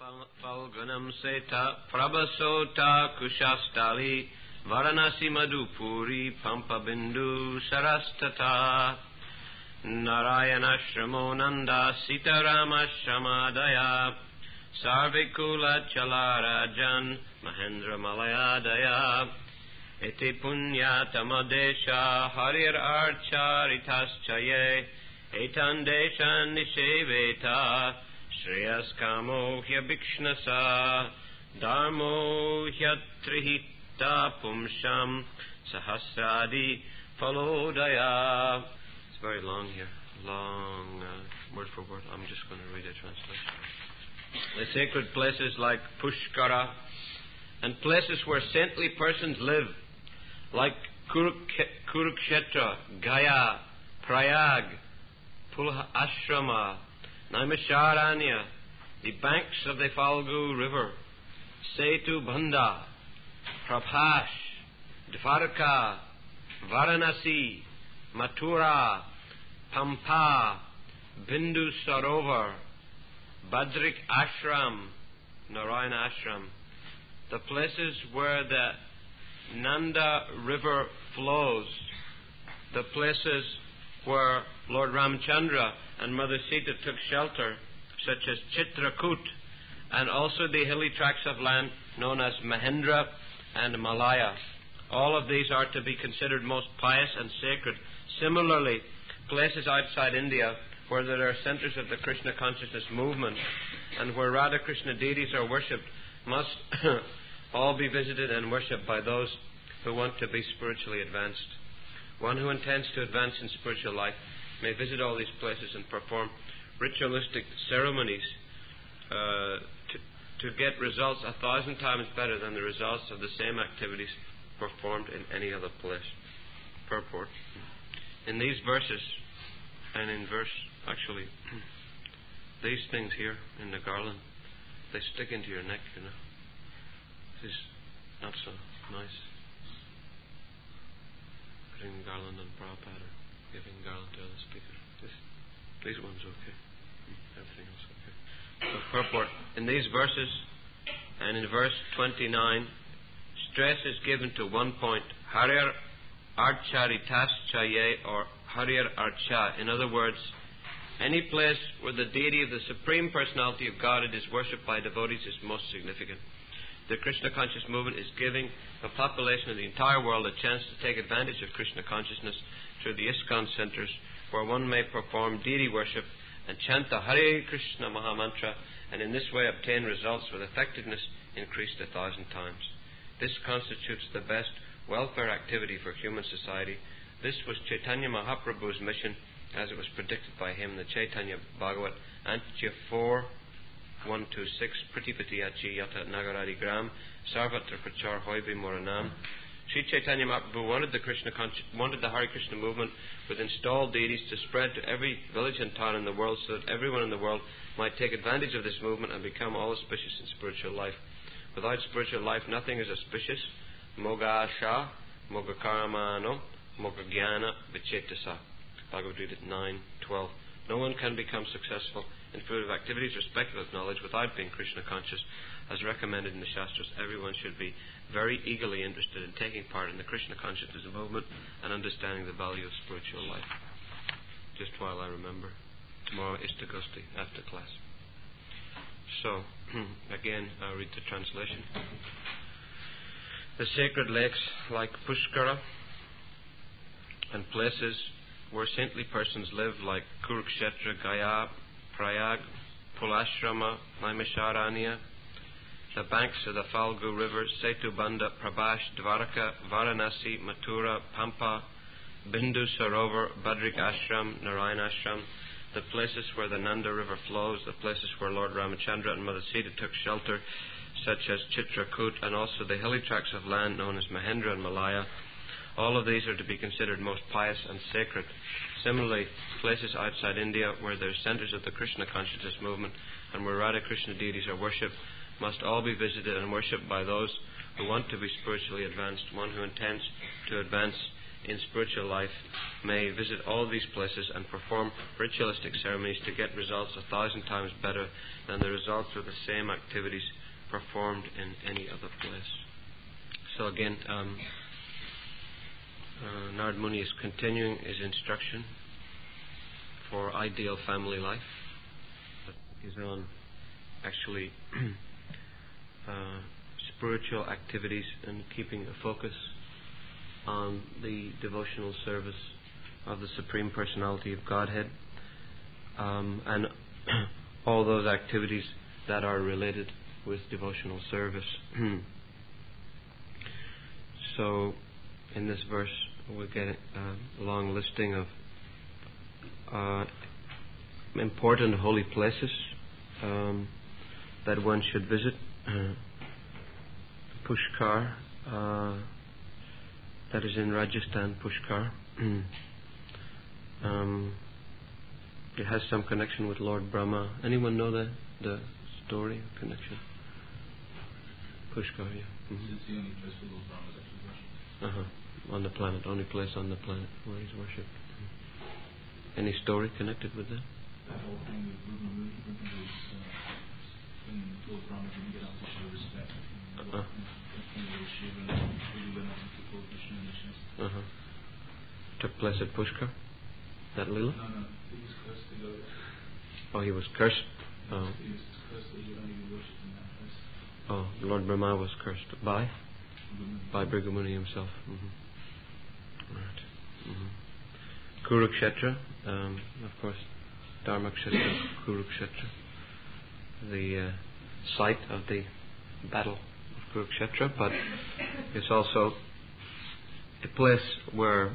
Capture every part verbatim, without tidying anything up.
Falgunam Seta Prabhasota Kushastali Varanasi Madhupuri Pampabindu Sarastata Narayana Shramonanda Sitarama Shramadaya Sarvikula Chalarajan Mahendra Malayadaya Iti Punya Tamadesha Harir Archaritas Chaye Etan Deshan Nisheveta Shreyas Kamo Hyabhikshnasa Dharmo Hyatrihita Pumsham Sahasradi Falodaya. It's very long here. Long uh, word for word. I'm just going to read a translation. The sacred places like Pushkara and places where saintly persons live, like Kuruk- Kurukshetra, Gaya, Prayag, Pulha Ashrama, Naimisharanya, the banks of the Falgu River, Setu Banda, Prabhash, Dvarka, Varanasi, Mathura, Pampa, Bindu Sarovar, Badrik Ashram, Narayana Ashram, the places where the Nanda River flows, the places where Lord Ramchandra and Mother Sita took shelter, such as Chitrakoot, and also the hilly tracts of land known as Mahendra and Malaya. All of these are to be considered most pious and sacred. Similarly, places outside India where there are centers of the Krishna consciousness movement and where Radha Krishna deities are worshipped must all be visited and worshipped by those who want to be spiritually advanced. One who intends to advance in spiritual life may visit all these places and perform ritualistic ceremonies uh, to, to get results a thousand times better than the results of the same activities performed in any other place. Purport. In these verses, and in verse, actually, these things here in the garland, they stick into your neck, you know. This is not so nice. Putting garland on Prabhupada, giving garland to other speakers. This, these ones okay. Everything else okay. So purport. In these verses, and in verse twenty-nine, stress is given to one point, Harir Archaritas Chaye, or Harir Archa. In other words, any place where the deity of the Supreme Personality of God is worshipped by devotees is most significant. The Krishna conscious movement is giving the population of the entire world a chance to take advantage of Krishna consciousness through the ISKCON centers, where one may perform deity worship and chant the Hare Krishna Maha Mantra, and in this way obtain results with effectiveness increased a thousand times. This constitutes the best welfare activity for human society. This was Chaitanya Mahaprabhu's mission, as it was predicted by him in the Chaitanya Bhagavat, Antya four, one two six, Pratipati Achi Yata Nagaradi Gram, Sarvatra Prachar Hoibi Moranam. Sri Chaitanya Mahaprabhu wanted the Krishna wanted the Hare Krishna movement with installed deities to spread to every village and town in the world, so that everyone in the world might take advantage of this movement and become all auspicious in spiritual life. Without spiritual life, nothing is auspicious. Moga Asha, Moga Karamano, Moga Jnana Vichetasa. Bhagavad Gita nine twelve. No one can become successful in fruitive activities or speculative knowledge without being Krishna conscious. As recommended in the Shastras, everyone should be very eagerly interested in taking part in the Krishna consciousness movement and understanding the value of spiritual life. Just while I remember, tomorrow is Istagosti after class. So, again, I'll read the translation. The sacred lakes like Pushkara and places where saintly persons live like Kurukshetra, Gaya, Prayag, Pulashrama, Naimisharanya, the banks of the Falgu River, Setu Banda, Prabhash, Dvarka, Varanasi, Mathura, Pampa, Bindu Sarovar, Badrik Ashram, Narayana Ashram, the places where the Nanda River flows, the places where Lord Ramachandra and Mother Sita took shelter, such as Chitrakoot, and also the hilly tracts of land known as Mahendra and Malaya. All of these are to be considered most pious and sacred. Similarly, places outside India where there are centers of the Krishna consciousness movement and where Radha Krishna deities are worshipped must all be visited and worshipped by those who want to be spiritually advanced. One who intends to advance in spiritual life may visit all these places and perform ritualistic ceremonies to get results a thousand times better than the results of the same activities performed in any other place. So again, um, uh, Narad Muni is continuing his instruction for ideal family life. He's on actually uh, spiritual activities and keeping a focus on the devotional service of the Supreme Personality of Godhead, um, and all those activities that are related with devotional service. So in this verse we get a long listing of uh, important holy places um, that one should visit. uh, Pushkar, uh, that is in Rajasthan, Pushkar. um, it has some connection with Lord Brahma. Anyone know the the story or connection? Pushkar, yeah. Mm-hmm. It's the only place where Lord Brahma is actually worshipped. Uh-huh. On the planet, only place on the planet where he's worshipped. Mm-hmm. Any story connected with that? That whole thing with Brahma was uh, when Lord Brahma didn't get out to show respect. Uh-huh. Uh-huh. Took place at Pushkar? That Leela? No, no. He was cursed to go there. Oh, he was cursed? Oh. He was cursed that he would only be worshipped in that place. Oh, Lord Brahma was cursed. By? Brighamuni. By Brighamuni himself. Mm-hmm. Right. Mm-hmm. Kurukshetra, um, of course, Dharmakshetra, Kurukshetra, the uh, site of the battle of Kurukshetra, but it's also a place where,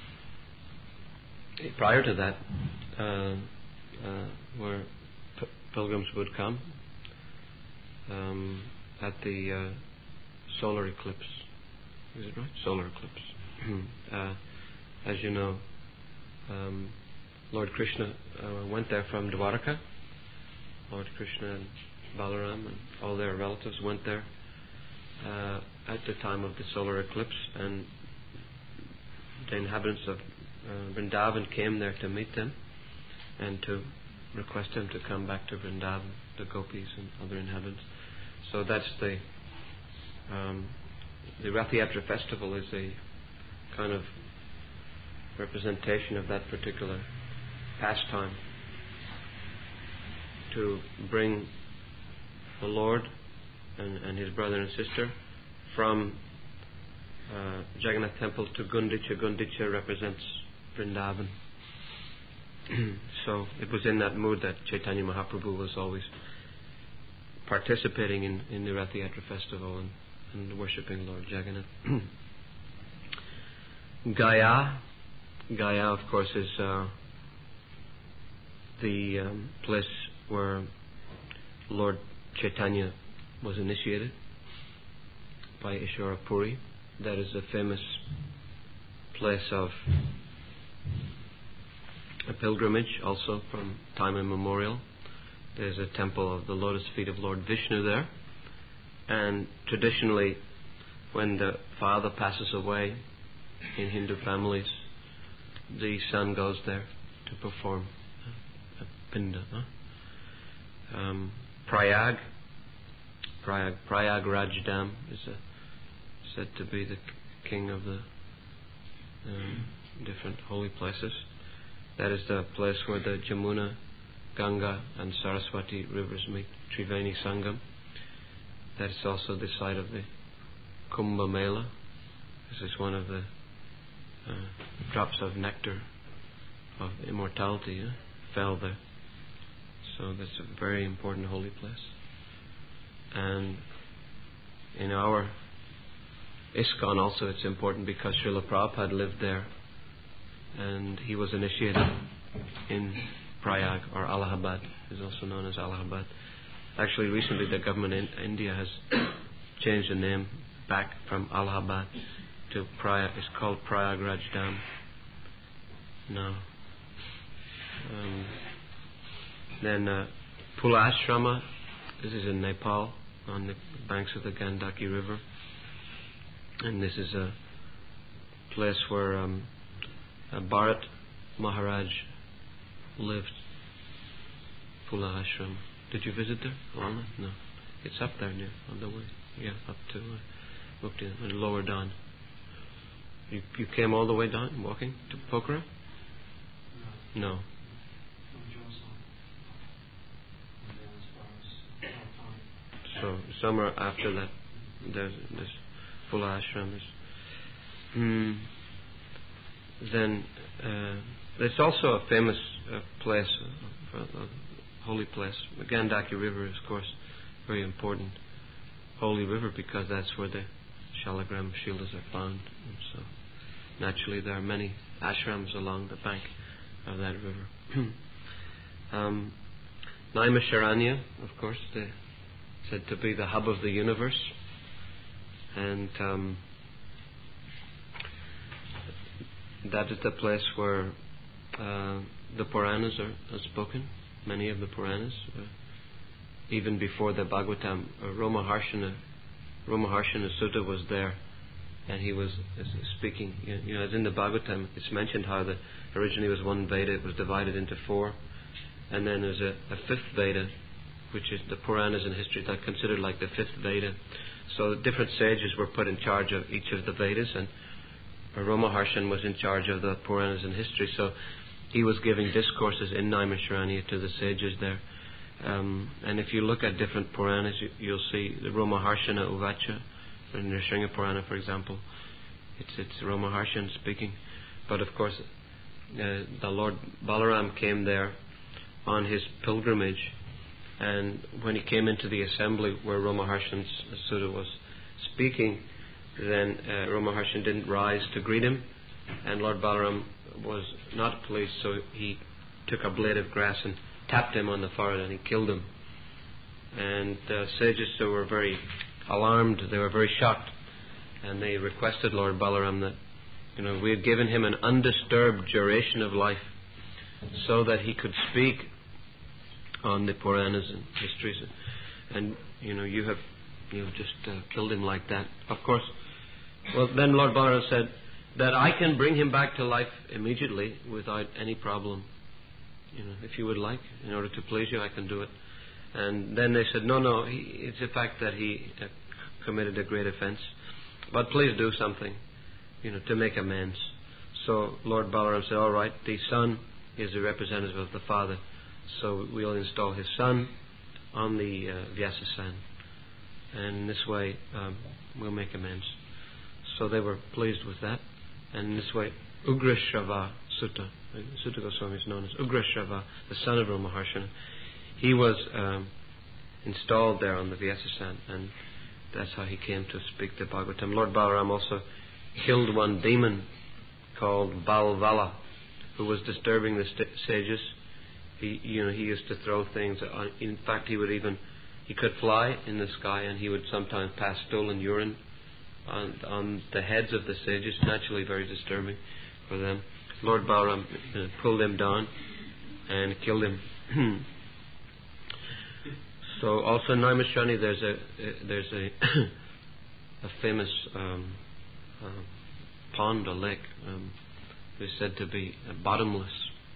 prior to that, uh, uh, where p- pilgrims would come um, at the uh, solar eclipse. Is it right? Solar eclipse. uh, as you know, um, Lord Krishna uh, went there from Dwarka. Lord Krishna and Balaram and all their relatives went there uh, at the time of the solar eclipse, and the inhabitants of uh, Vrindavan came there to meet them and to request them to come back to Vrindavan, the gopis and other inhabitants. So that's the um, the Rath Yatra festival is a kind of representation of that particular pastime, to bring the Lord and, and his brother and sister from uh, Jagannath Temple to Gundicha. Gundicha represents Vrindavan. So it was in that mood that Chaitanya Mahaprabhu was always participating in, in the Rath Yatra festival and, and worshipping Lord Jagannath. Gaya, Gaya, of course, is uh, the um, place where Lord Chaitanya was initiated by Ishwara Puri. That is a famous place of a pilgrimage, also from time immemorial. There's a temple of the lotus feet of Lord Vishnu there, and traditionally, when the father passes away in Hindu families, the son goes there to perform a pinda. Huh? Um, Prayag, Prayag, Prayag Rajdam is a, said to be the king of the um, different holy places. That is the place where the Jamuna, Ganga and Saraswati rivers meet, Triveni Sangam. That is also the site of the Kumbh Mela. This is one of the uh, drops of nectar of immortality uh, fell there. So that's a very important holy place. And in our ISKCON also it's important because Srila Prabhupada lived there, and he was initiated in Prayag, or Allahabad, is also known as Allahabad. Actually, recently the government in India has changed the name back from Allahabad to Prayag. It's called Prayag Rajdam now. Um, then uh, Pula Ashrama, this is in Nepal, on the banks of the Gandaki River. And this is a place where um, uh, Bharat Maharaj lived. Phula Ashram. Did you visit there? Oh, no. It's up there near, on the way. Yeah, up to uh, Mukti, uh, lower down. You you came all the way down, walking to Pokhara? No. No. So somewhere after that, there's this Phula Ashram. Is, mm, then uh, there's also a famous uh, place, uh, a holy place. The Gandaki River is, of course, very important. Holy river because that's where the Shalagram Shilas are found. And so naturally there are many ashrams along the bank of that river. um, Naimisharanya, of course, the said to be the hub of the universe, and um, that is the place where uh, the Puranas are, are spoken. Many of the Puranas, uh, even before the Bhagavatam, uh, Romaharshana, Romaharshana Sutta was there, and he was uh, speaking. You, you know, as in the Bhagavatam, it's mentioned how the originally was one Veda, it was divided into four, and then there's a, a fifth Veda, which is the Puranas and history that are considered like the fifth Veda. So different sages were put in charge of each of the Vedas, and Romaharshan was in charge of the Puranas and history. So he was giving discourses in Naimisharanya to the sages there. Um, and if you look at different Puranas, you, you'll see the Romaharshana Uvacha, in Nrsimha Purana, for example. It's it's Romaharshan speaking. But of course, uh, the Lord Balaram came there on his pilgrimage, and when he came into the assembly where Romaharshan's Sutta was speaking, then uh, Romaharshan didn't rise to greet him, and Lord Balaram was not pleased, so he took a blade of grass and tapped him on the forehead and he killed him. And the sages so were very alarmed, they were very shocked, and they requested Lord Balaram that, you know, we had given him an undisturbed duration of life so that he could speak on the Puranas and histories, and you know, you have you have just uh, killed him like that. Of course, well then Lord Balaram said that I can bring him back to life immediately without any problem. You know, if you would like, in order to please you, I can do it. And then they said, no, no, he, it's the fact that he uh, committed a great offense, but please do something, you know, to make amends. So Lord Balaram said, all right, the son is the representative of the father, so we'll install his son on the uh, Vyasasan, and in this way um, we'll make amends. So they were pleased with that, and in this way Ugrashrava Sutta, Sutta Goswami is known as Ugrashrava, the son of Romaharshana, he was um, installed there on the Vyasasan, and that's how he came to speak the Bhagavatam. Lord Balaram also killed one demon called Balvala, who was disturbing the st- sages. He, you know, he used to throw things. On, in fact, he would even, he could fly in the sky, and he would sometimes pass stool and urine on, on the heads of the sages. Naturally, very disturbing for them. Lord Balaram uh, pulled him down and killed him. So, also in Naimisharanya, there's a uh, there's a a famous um, uh, pond or lake, um, is said to be uh, bottomless.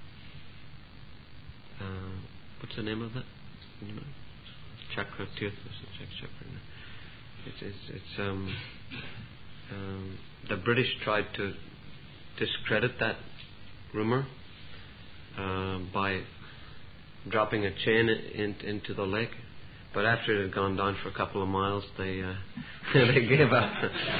Uh, what's the name of it? You know, Chakra Tirth. It's it's, it's um, um, the British tried to discredit that rumor uh, by dropping a chain in, into the lake, but after it had gone down for a couple of miles, they uh, they gave up.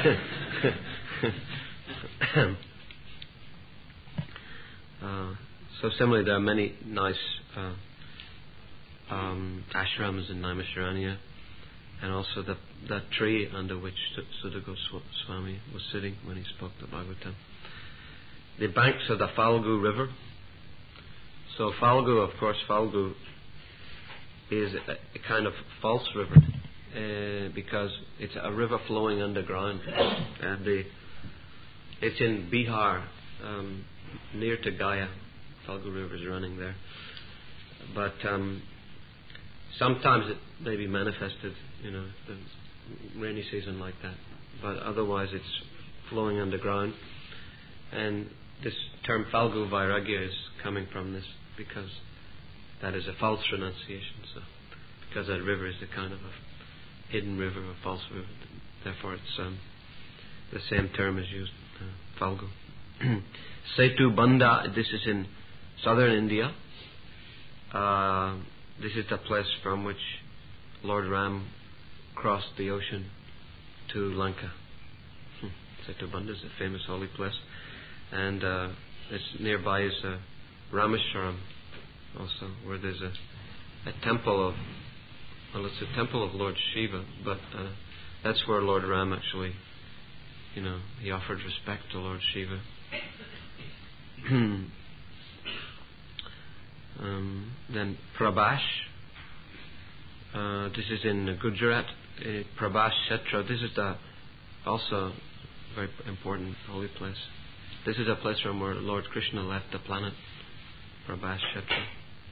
uh, so similarly, there are many nice uh, um, ashrams in Naimisharanya, and also the that tree under which Sutta Goswami was sitting when he spoke the Bhagavatam. The banks of the Falgu River. So Falgu, of course, Falgu is a, a kind of false river uh, because it's a river flowing underground, and the it's in Bihar, um, near to Gaya. Falgu River is running there, but um, sometimes it may be manifested, you know, the rainy season like that. But otherwise, it's flowing underground, And this term Falgu Vairagya is coming from this, because that is a false renunciation. So, because that river is a kind of a hidden river, a false river, therefore it's um, the same term is used, uh, Falgu. Setu Banda, this is in southern India. Uh, this is the place from which Lord Ram crossed the ocean to Lanka. Setu Banda is a famous holy place. And uh, it's nearby is uh, Rameshwaram also, where there's a, a temple of, well, it's a temple of Lord Shiva, but uh, that's where Lord Ram actually, you know, he offered respect to Lord Shiva. um, then Prabhash, uh, this is in Gujarat, uh, Prabhash Kshetra. This is the also very important holy place. This is a place from where Lord Krishna left the planet, Prabhash Kshetra.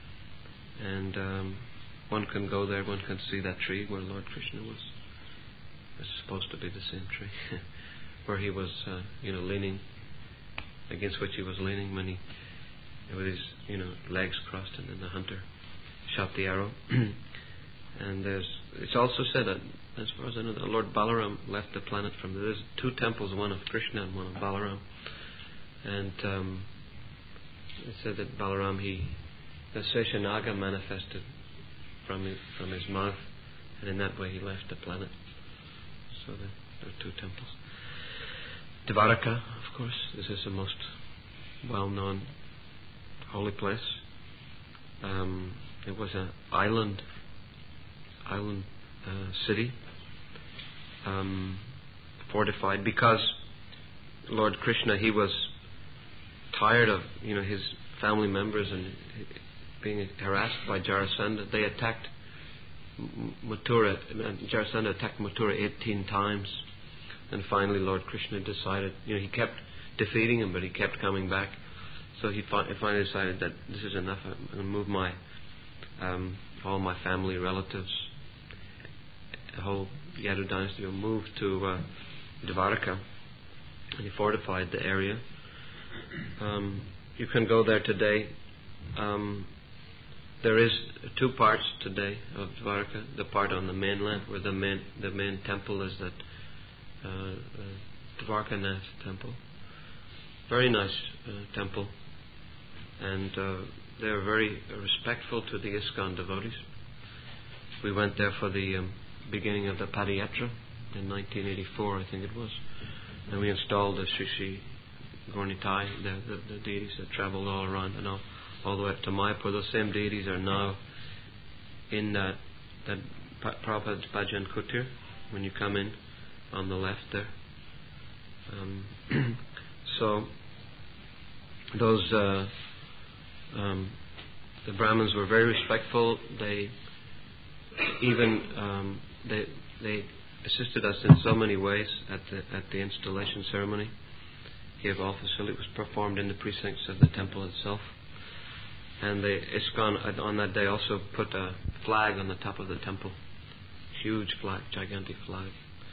And um, one can go there, one can see that tree where Lord Krishna was. It's supposed to be the same tree, where he was, uh, you know, leaning, against which he was leaning when he, with his, you know, legs crossed, and then the hunter shot the arrow. And there's, it's also said that, as far as I know, that Lord Balaram left the planet from there. There's two temples, one of Krishna and one of Balaram. And um, it said that Balaram, he, the Seshanaga manifested from his, from his mouth, and in that way he left the planet. So there, there are two temples. Dvaraka, of course, this is the most well-known holy place. Um, it was an island, island uh, city, um, fortified because Lord Krishna, he was tired of, you know, his family members and being harassed by Jarasandha. They attacked Mathura. Jarasandha attacked Mathura eighteen times. And finally Lord Krishna decided, you know, he kept defeating him, but he kept coming back. So he finally decided that this is enough. I'm going to move my, um, all my family, relatives, the whole Yadu dynasty will move to uh, Dvaraka. And he fortified the area. Um, you can go there today. Um, there is two parts today of Dvaraka. The part on the mainland, where the main the main temple is that uh, uh, Dvarkanath temple. Very nice uh, temple, and uh, they are very respectful to the ISKCON devotees. We went there for the um, beginning of the Padayatra in nineteen eighty-four, I think it was, and we installed the Sri Sri Gaurnitai, the, the, the deities that traveled all around and all, all the way up to Mayapur. Those same deities are now in that, that Prabhupada's Bhajan Kutir, when you come in on the left there. Um, so those uh, um, the Brahmins were very respectful. They even um, they they assisted us in so many ways at the at the installation ceremony. Gave all facility was performed in the precincts of the temple itself, and the ISKCON on that day also put a flag on the top of the temple, huge flag, gigantic flag.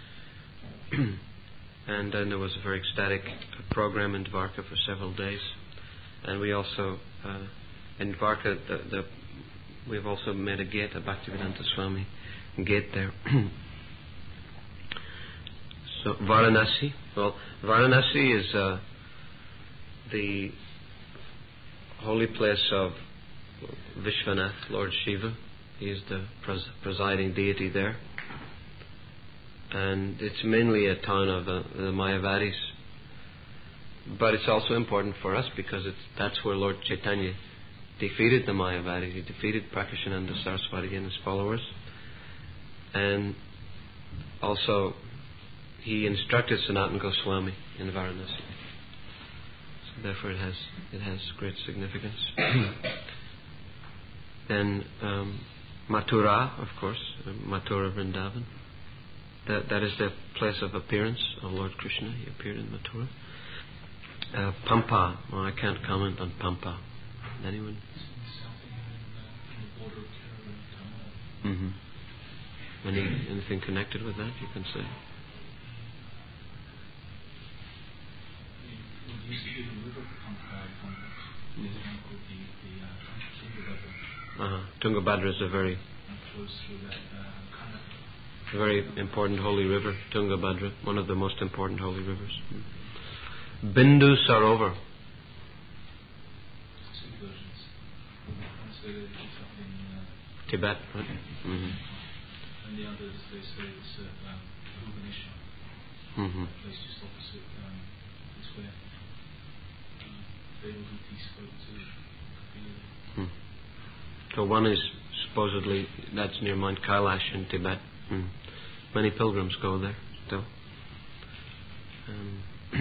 And then there was a very ecstatic program in Dvarka for several days. And we also, uh, in Dvarka, the, the, we've also made a gate, a Bhaktivedanta Swami gate there. So, Varanasi. Well, Varanasi is uh, the holy place of Vishwanath, Lord Shiva. He is the pres- presiding deity there. And it's mainly a town of uh, the Mayavadis. But it's also important for us because it's, that's where Lord Chaitanya defeated the Mayavadis. He defeated Prakashananda Saraswati and his followers. And also, he instructed Sanatana Goswami in Varanasi. So therefore it has it has great significance. Then um, Mathura, of course, uh, Mathura Vrindavan. That that is the place of appearance of Lord Krishna. He appeared in Mathura. Uh, Pampa. Well, I can't comment on Pampa. Anyone? Mm-hmm. Any anything connected with that you can say? It used to be Tungabhadra is a very, and flows through that uh, Kanaka. a very important holy river, Tungabhadra, one of the most important holy rivers. Bindu Sarovar. Two versions. One say that it's up in uh, Tibet, right? Mm-hmm. and the others they say it's at um, Bhubaneswar, Mm-hmm. a place just opposite. Um, it's where um, Devahuti spoke to Kapila. Hmm. So one is supposedly, that's near Mount Kailash in Tibet. Hmm. Many pilgrims go there still. Um,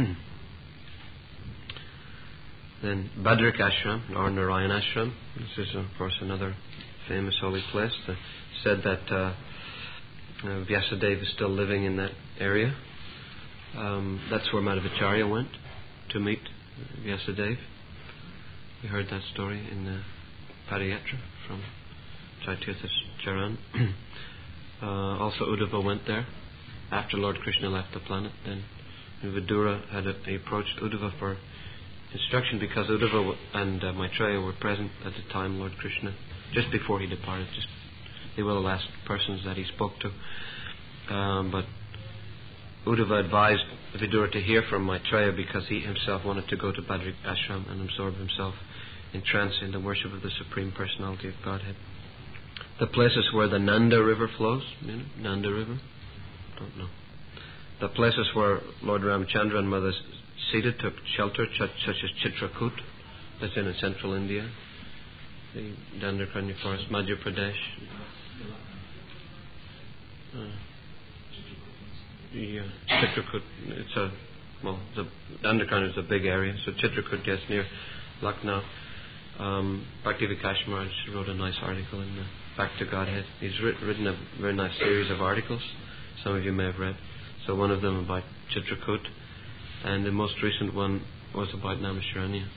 then Badrik Ashram, or Narayan Ashram. This is, of course, another famous holy place. It's said that uh, uh, Vyasadeva is still living in that area. Um, that's where Madhvacharya went to meet Vyasadeva. We heard that story in the Padayatra from Chaitanya Charan. uh, also Uddhava went there after Lord Krishna left the planet. Then Vidura had a, he approached Uddhava for instruction because Uddhava and uh, Maitreya were present at the time Lord Krishna, just before he departed. Just they were the last persons that he spoke to. Um, but Uddhava advised Vidura to hear from Maitreya because he himself wanted to go to Badrik Ashram and absorb himself in trance in the worship of the Supreme Personality of Godhead. The places where the Nanda River flows, you know, Nanda River? Don't know. The places where Lord Ramchandra and Mother Sita took shelter, such, such as Chitrakoot, that's in central India, the Dandakaranya forest, Madhya Pradesh. Uh, yeah, Chitrakoot, it's a, well, the Dandakaranya is a big area, so Chitrakoot, yes, near Lucknow. Um, Bhakti Vikash Maharaj wrote a nice article in the Back to Godhead. He's writ- written a very nice series of articles, some of you may have read. So one of them about Chitrakoot, and the most recent one was about Naimisharanya.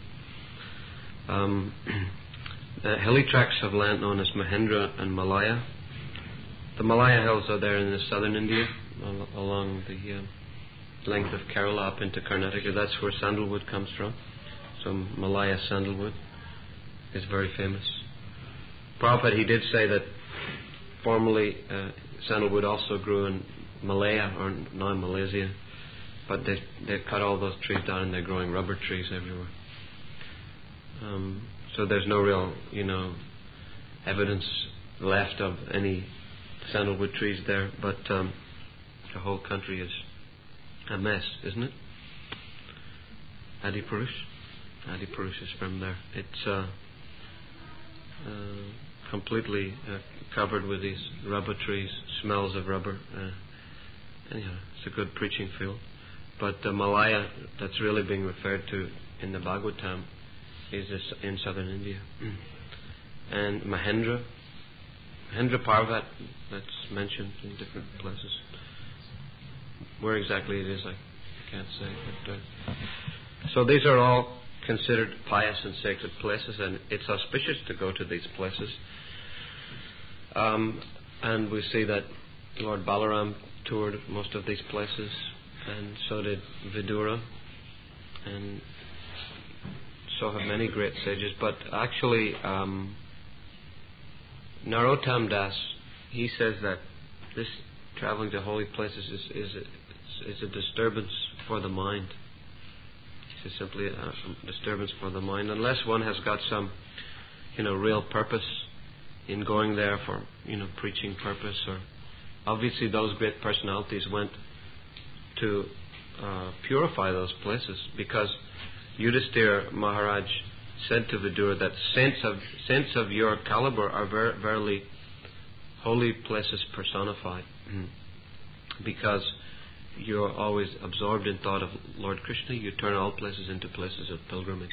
Um, the hilly tracts of land known as Mahendra and Malaya. The Malaya hills are there in the southern India, al- along the uh, length of Kerala up into Karnataka. That's where sandalwood comes from. So Malaya sandalwood is very famous. Prabhupada, he did say that formerly uh, sandalwood also grew in Malaya, or now Malaysia, but they they cut all those trees down and they're growing rubber trees everywhere. Um, so there's no real, you know, evidence left of any sandalwood trees there, but um, the whole country is a mess, isn't it? Adipurush? Adipurush is from there. It's uh, uh, completely uh, covered with these rubber trees, smells of rubber. Uh, anyhow, it's a good preaching field. But the Malaya that's really being referred to in the Bhagavatam is this in southern India. And Mahendra, Mahendra Parvat, that's mentioned in different places. Where exactly it is, I can't say. But, uh, so these are all considered pious and sacred places, and it's auspicious to go to these places. Um, and we see that Lord Balaram toured most of these places, and so did Vidura, and so have many great sages. But actually, um, Narottam Das, he says that this traveling to holy places is is a, is a disturbance for the mind. It's simply a, a disturbance for the mind, unless one has got some, you know, real purpose in going there for, you know, preaching purpose. Or obviously those great personalities went to uh, purify those places, because Yudhisthira Maharaj said to Vidura that saints of saints of your caliber are ver- verily holy places personified, because you're always absorbed in thought of Lord Krishna. You turn all places into places of pilgrimage.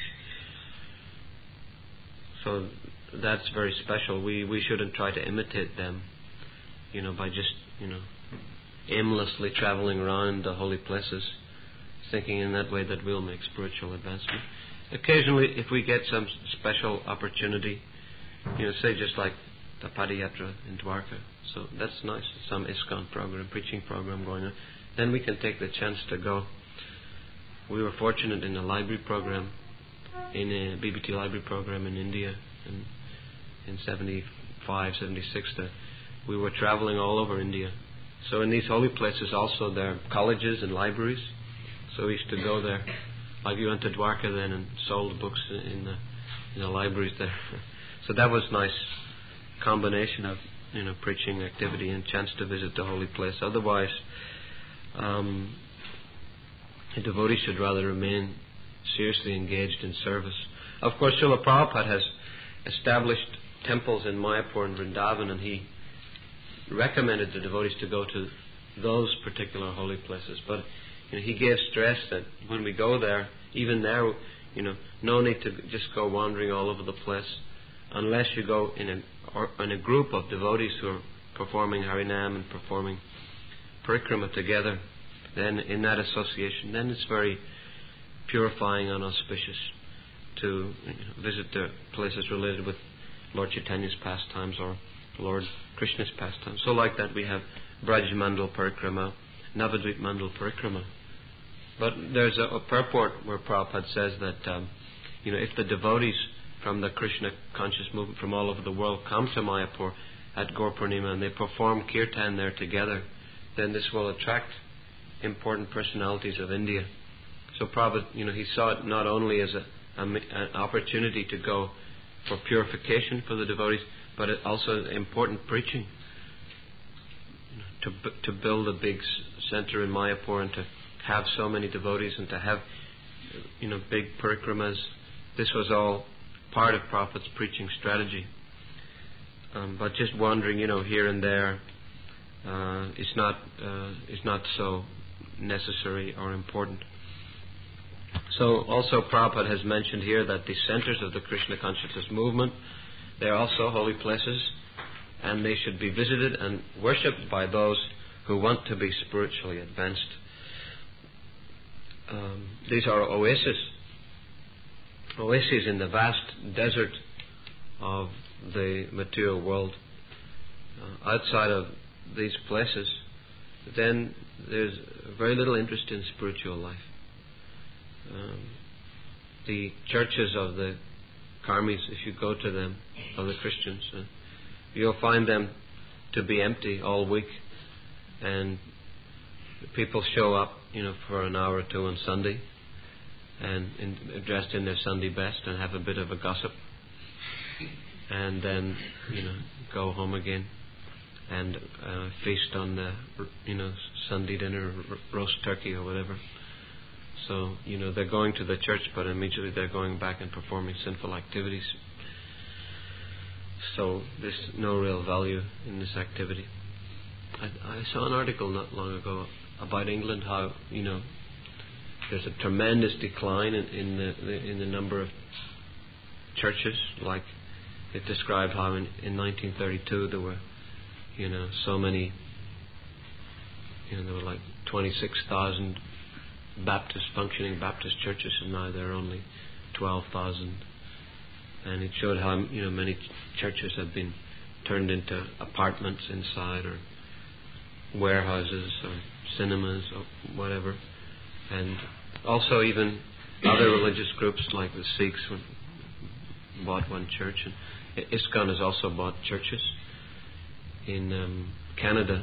So that's very special. We we shouldn't try to imitate them, you know, by just, you know, aimlessly traveling around the holy places, thinking in that way that we'll make spiritual advancement. Occasionally, if we get some special opportunity, you know, say just like the Padayatra in Dwarka, so that's nice, some ISKCON program, preaching program going on, then we can take the chance to go. We were fortunate in a library program, in a B B T library program in India, and in seventy-five, seventy-six, that we were traveling all over India. So in these holy places also there are colleges and libraries. So we used to go there. Like you went to Dwarka then and sold books in the in the libraries there. So that was nice combination of, you know, preaching activity and chance to visit the holy place. Otherwise, um, a devotee should rather remain seriously engaged in service. Of course, Srila Prabhupada has established temples in Mayapur and Vrindavan, and he recommended the devotees to go to those particular holy places. But you know, he gave stress that when we go there, even there, you know, no need to just go wandering all over the place, unless you go in a or in a group of devotees who are performing Harinam and performing Parikrama together. Then in that association, then it's very purifying and auspicious to, you know, visit the places related with Lord Chaitanya's pastimes or Lord Krishna's pastimes. So like that we have Braj Mandal Parikrama, Navadvip Mandal Parikrama. But there's a, a purport where Prabhupada says that um, you know, if the devotees from the Krishna conscious movement from all over the world come to Mayapur at Gaur Purnima and they perform kirtan there together, then this will attract important personalities of India. So Prabhupada, you know, he saw it not only as a, a, an opportunity to go for purification for the devotees, but it also important preaching, to to build a big center in Mayapur and to have so many devotees and to have, you know, big parikramas. This was all part of Prabhupada's preaching strategy. Um, but just wandering, you know, here and there uh, is not uh, is not so necessary or important. So also Prabhupada has mentioned here that the centers of the Krishna consciousness movement, they are also holy places, and they should be visited and worshipped by those who want to be spiritually advanced. Um, these are oases, oases in the vast desert of the material world. Uh, outside of these places, then there's very little interest in spiritual life. Um, the churches of the karmis, if you go to them, of the Christians, uh, you'll find them to be empty all week, and people show up, you know, for an hour or two on Sunday, and in, dressed in their Sunday best, and have a bit of a gossip, and then, you know, go home again and uh, feast on the, you know, Sunday dinner, r- roast turkey or whatever. So, you know, they're going to the church, but immediately they're going back and performing sinful activities. So there's no real value in this activity. I, I saw an article not long ago about England, how, you know, there's a tremendous decline in, in the in the number of churches. Like it described how in, in nineteen thirty-two there were, you know, so many, you know, there were like twenty-six thousand Baptist, functioning Baptist churches, and now there are only twelve thousand. And it showed how, you know, many ch- churches have been turned into apartments inside, or warehouses, or cinemas, or whatever. And also even other religious groups like the Sikhs bought one church, and ISKCON has also bought churches. In um, Canada,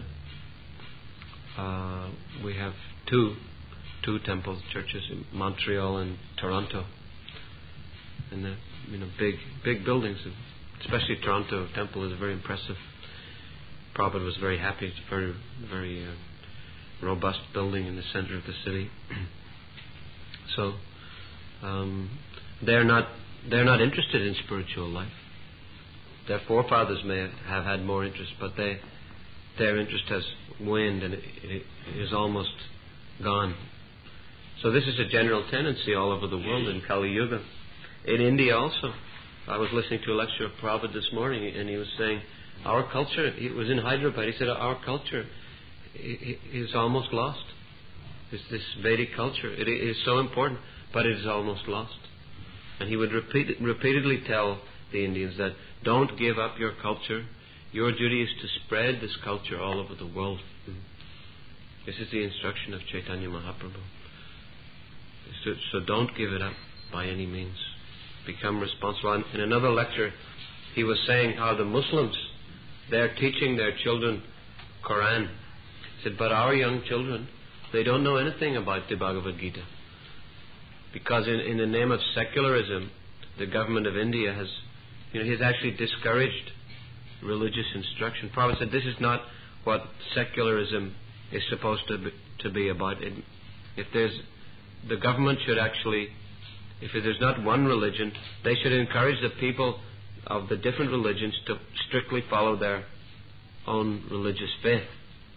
uh, we have two two temple churches in Montreal and Toronto, and the, you know, big big buildings. Especially Toronto temple is a very impressive. Prabhupada was very happy. It's a very very uh, robust building in the center of the city. So um, they're not they're not interested in spiritual life. Their forefathers may have had more interest, but they their interest has waned and it, it is almost gone. So this is a general tendency all over the world in Kali Yuga. In India also. I was listening to a lecture of Prabhupada this morning, and he was saying, our culture, he was in Hyderabad, he said, our culture is almost lost. It's this Vedic culture. It is so important, but it is almost lost. And he would repeat, repeatedly tell the Indians that don't give up your culture. Your duty is to spread this culture all over the world. This is the instruction of Chaitanya Mahaprabhu. So, so don't give it up by any means. Become responsible. In another lecture, he was saying how the Muslims, they're teaching their children Quran. He said, but our young children, they don't know anything about the Bhagavad Gita. Because in, in the name of secularism, the government of India has, you know, he has actually discouraged religious instruction. Prophet said, this is not what secularism is supposed to be, to be about. It, if there's, the government should actually, if there's not one religion, they should encourage the people of the different religions to strictly follow their own religious faith.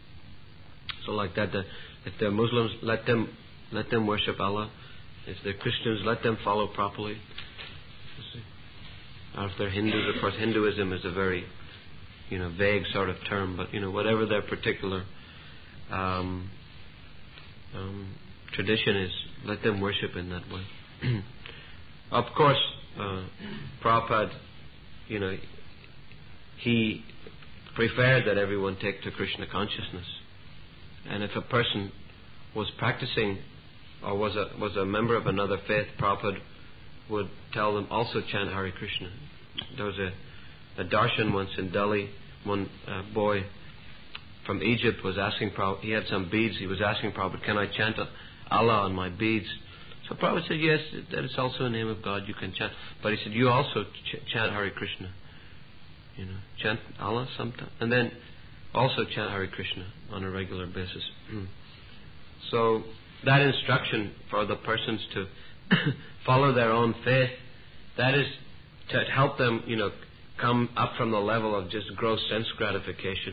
So like that, the, if they're Muslims, let them let them worship Allah. If they're Christians, let them follow properly. You see. Or if they're Hindus, of course, Hinduism is a very, you know, vague sort of term, but you know, whatever their particular um, um, tradition is, let them worship in that way. Of course, uh, Prabhupada, you know, he preferred that everyone take to Krishna consciousness. And if a person was practicing or was a was a member of another faith, Prabhupada would tell them also chant Hare Krishna. There was a, a darshan once in Delhi. One uh, boy from Egypt was asking Prabhupada, he had some beads, he was asking Prabhupada, can I chant Allah on my beads? So Prabhupada said, yes, that is also a name of God, you can chant. But he said, you also ch- chant Hare Krishna. You know, chant Allah sometime. And then also chant Hare Krishna on a regular basis. So that instruction for the persons to follow their own faith, that is to help them, you know, come up from the level of just gross sense gratification.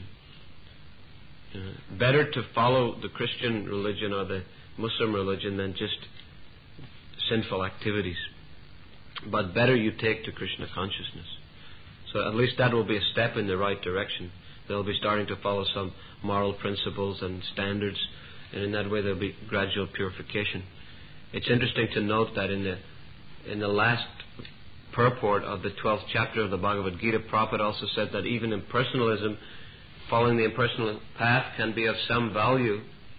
You know, better to follow the Christian religion or the Muslim religion than just sinful activities. But better you take to Krishna consciousness. So at least that will be a step in the right direction. They'll be starting to follow some moral principles and standards, and in that way there'll be gradual purification. It's interesting to note that in the in the last purport of the twelfth chapter of the Bhagavad Gita, Prabhupada also said that even impersonalism, following the impersonal path, can be of some value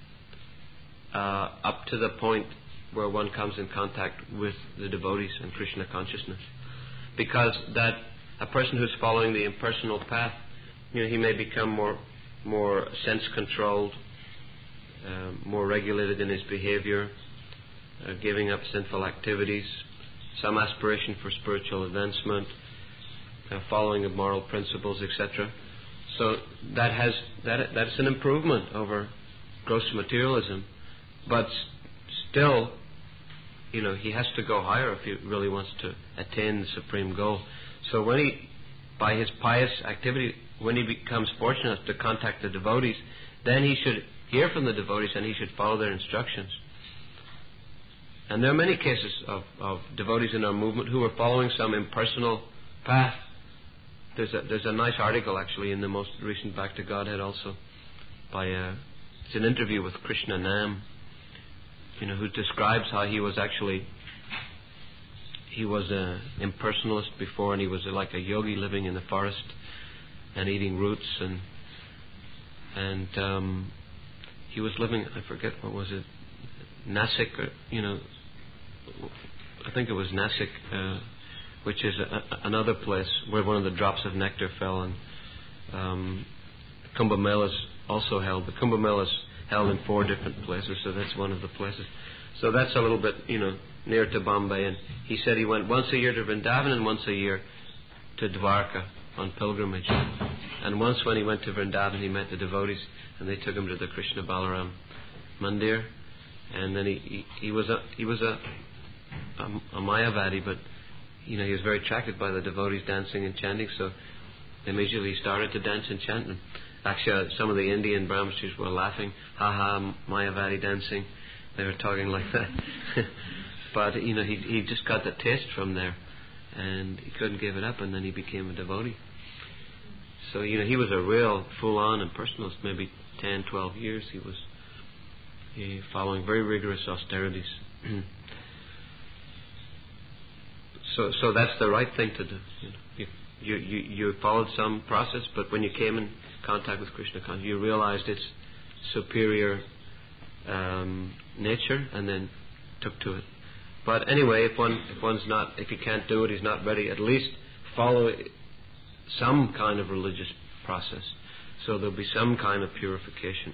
uh, up to the point where one comes in contact with the devotees and Krishna consciousness. Because that a person who's following the impersonal path, you know, he may become more more sense controlled, uh, more regulated in his behavior, uh, giving up sinful activities, some aspiration for spiritual advancement, uh, following of moral principles, et cetera. So that has that that's an improvement over gross materialism, but still, you know, he has to go higher if he really wants to attain the supreme goal. So when he, by his pious activity, when he becomes fortunate to contact the devotees, then he should hear from the devotees and he should follow their instructions. And there are many cases of, of devotees in our movement who are following some impersonal path. There's a, there's a nice article actually in the most recent Back to Godhead also by a, it's an interview with Krishna Nam, you know, who describes how he was actually, he was an impersonalist before, and he was like a yogi living in the forest and eating roots, and and um, he was living, I forget what was it, Nasik, or, you know, I think it was Nasik, uh, which is a, a, another place where one of the drops of nectar fell, and um, Kumbh Mela is also held. The Kumbh Mela is held in four different places, so that's one of the places. So that's a little bit, you know, near to Bombay. And he said he went once a year to Vrindavan and once a year to Dwarka on pilgrimage. And once when he went to Vrindavan, he met the devotees, and they took him to the Krishna Balaram Mandir. And then he, he, he was a he was a, a a Mayavadi, but you know, he was very attracted by the devotees dancing and chanting. So immediately he started to dance and chant. And actually, uh, some of the Indian Brahmachis were laughing, ha ha, Mayavadi dancing. They were talking like that. But, you know, he he just got the taste from there, and he couldn't give it up, and then he became a devotee. So, you know, he was a real full-on impersonalist, maybe ten, twelve years he was he, following very rigorous austerities. so so that's the right thing to do. You know, you, you, you, you followed some process, but when you came in contact with Krishna consciousness, you realized its superior um, nature, and then took to it. But anyway, if one if one's not if he can't do it, he's not ready. At least follow some kind of religious process. So there'll be some kind of purification.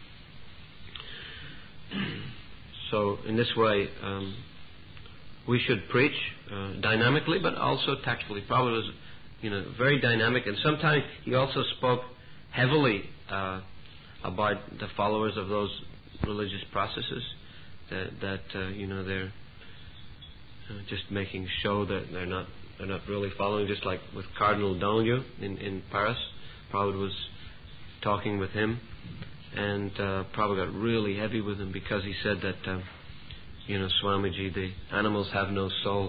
So in this way, um, we should preach uh, dynamically, but also tactfully. Prabhupada was, you know, very dynamic, and sometimes he also spoke heavily uh, about the followers of those religious processes. That, that uh, you know, they're uh, just making show that they're not they're not really following. Just like with Cardinal Danglio in in Paris, Prabhupada was talking with him, and uh, Prabhupada got really heavy with him because he said that, uh, you know, Swamiji, the animals have no soul,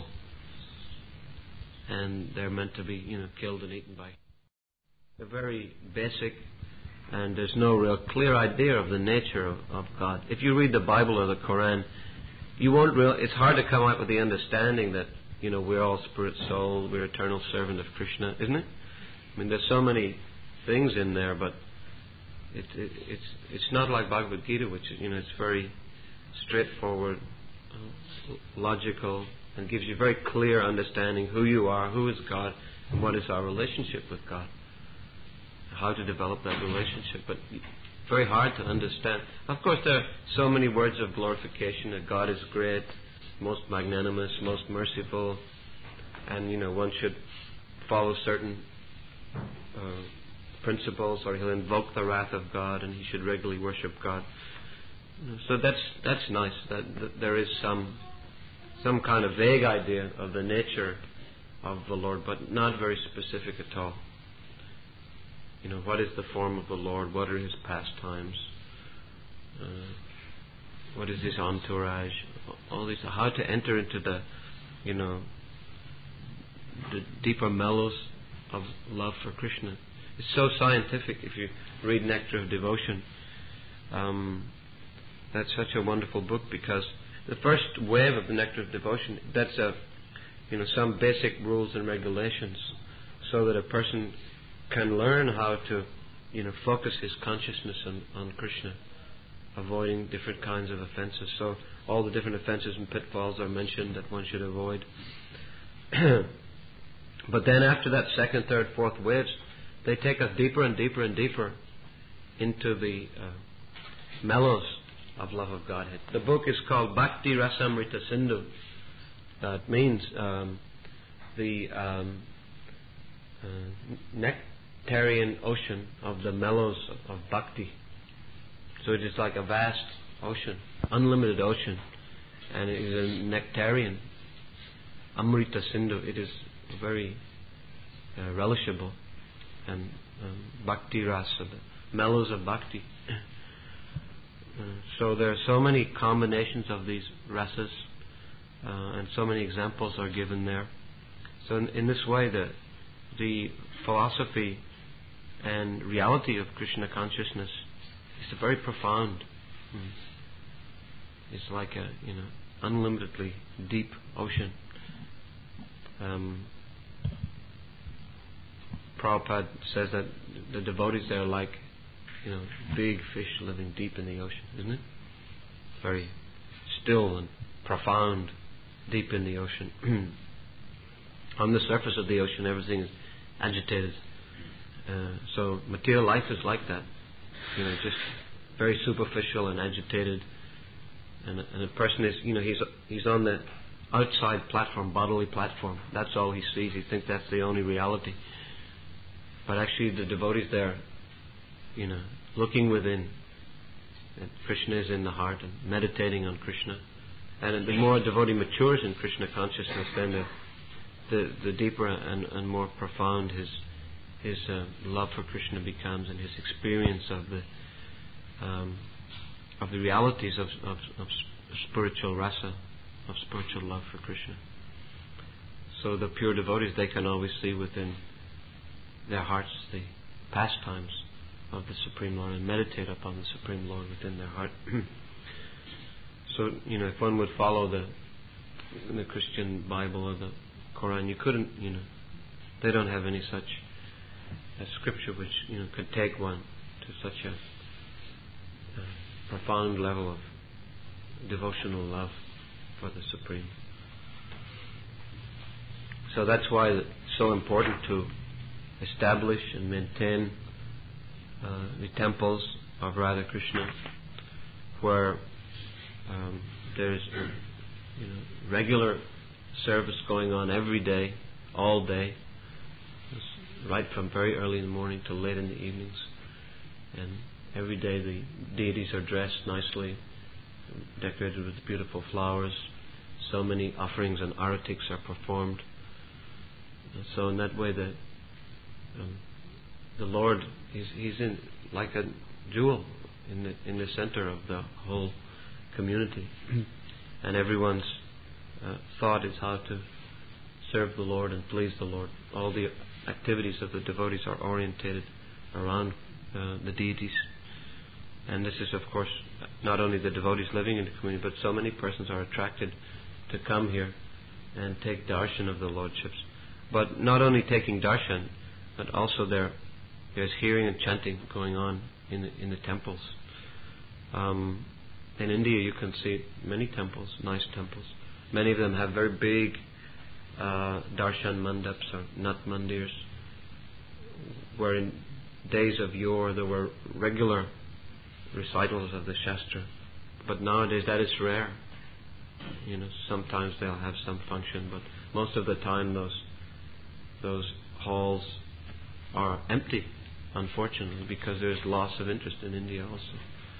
and they're meant to be, you know, killed and eaten by. They're very basic, and there's no real clear idea of the nature of, of God. If you read the Bible or the Quran, you won't real. It's hard to come up with the understanding that, you know, we're all spirit, soul, we're eternal servant of Krishna, isn't it? I mean, there's so many things in there, but It, it, it's it's not like Bhagavad Gita, which is, you know, it's very straightforward, uh, logical, and gives you very clear understanding who you are, who is God, and what is our relationship with God, how to develop that relationship. But very hard to understand. Of course, there are so many words of glorification that God is great, most magnanimous, most merciful, and, you know, one should follow certain Uh, principles, or he'll invoke the wrath of God, and he should regularly worship God. So that's that's nice. That, that there is some some kind of vague idea of the nature of the Lord, but not very specific at all. You know, what is the form of the Lord? What are his pastimes? Uh, what is his entourage? All these. How to enter into the, you know, the deeper mellows of love for Krishna. It's so scientific if you read Nectar of Devotion. Um, that's such a wonderful book, because the first wave of the Nectar of Devotion, that's a, you know, some basic rules and regulations so that a person can learn how to, you know, focus his consciousness on, on Krishna, avoiding different kinds of offenses. So all the different offenses and pitfalls are mentioned that one should avoid. But then after that second, third, fourth waves, they take us deeper and deeper and deeper into the uh, mellows of love of Godhead. The book is called Bhakti Rasamrita Sindhu. That means um, the um, uh, nectarian ocean of the mellows of, of bhakti. So it is like a vast ocean, unlimited ocean, and it is a nectarian, Amrita Sindhu. It is very uh, relishable. And um, bhakti rasa, the mellows of bhakti. Uh, so there are so many combinations of these rasas, uh, and so many examples are given there. So in, in this way, the the philosophy and reality of Krishna consciousness is very profound. Mm. It's like a, you know, unlimitedly deep ocean. Um, Prabhupada says that the devotees there are like, you know, big fish living deep in the ocean, isn't it? Very still and profound, deep in the ocean. On the surface of the ocean, everything is agitated. Uh, so material life is like that, you know, just very superficial and agitated. And, and a person is, you know, he's he's on the outside platform, bodily platform. That's all he sees. He thinks that's the only reality. But actually the devotees there, you know, looking within, and Krishna is in the heart, and meditating on Krishna. And the more a devotee matures in Krishna consciousness, then the the, the deeper and, and more profound his his uh, love for Krishna becomes, and his experience of the um, of the realities of, of, of spiritual rasa, of spiritual love for Krishna. So the pure devotees, they can always see within their hearts the pastimes of the Supreme Lord, and meditate upon the Supreme Lord within their heart. So, you know, if one would follow the the Christian Bible or the Quran, you couldn't, you know, they don't have any such a scripture which, you know, could take one to such a, a profound level of devotional love for the Supreme. So that's why it's so important to establish and maintain uh, the temples of Radha Krishna, where um, there's you know, regular service going on every day, all day, right from very early in the morning till late in the evenings. And every day the deities are dressed nicely, decorated with beautiful flowers. So many offerings and aratiks are performed. And so in that way, the um, the Lord, he's, he's in like a jewel in the in the center of the whole community, and everyone's uh, thought is how to serve the Lord and please the Lord. All the activities of the devotees are orientated around uh, the deities. And this is, of course, not only the devotees living in the community, but so many persons are attracted to come here and take darshan of the Lordships. But not only taking darshan, but also there, there's hearing and chanting going on in the, in the temples. Um, in India, you can see many temples, nice temples. Many of them have very big uh, darshan mandaps or nat mandirs, where in days of yore there were regular recitals of the Shastra. But nowadays that is rare. You know, sometimes they'll have some function, but most of the time those those halls are empty, unfortunately, because there's loss of interest in India also.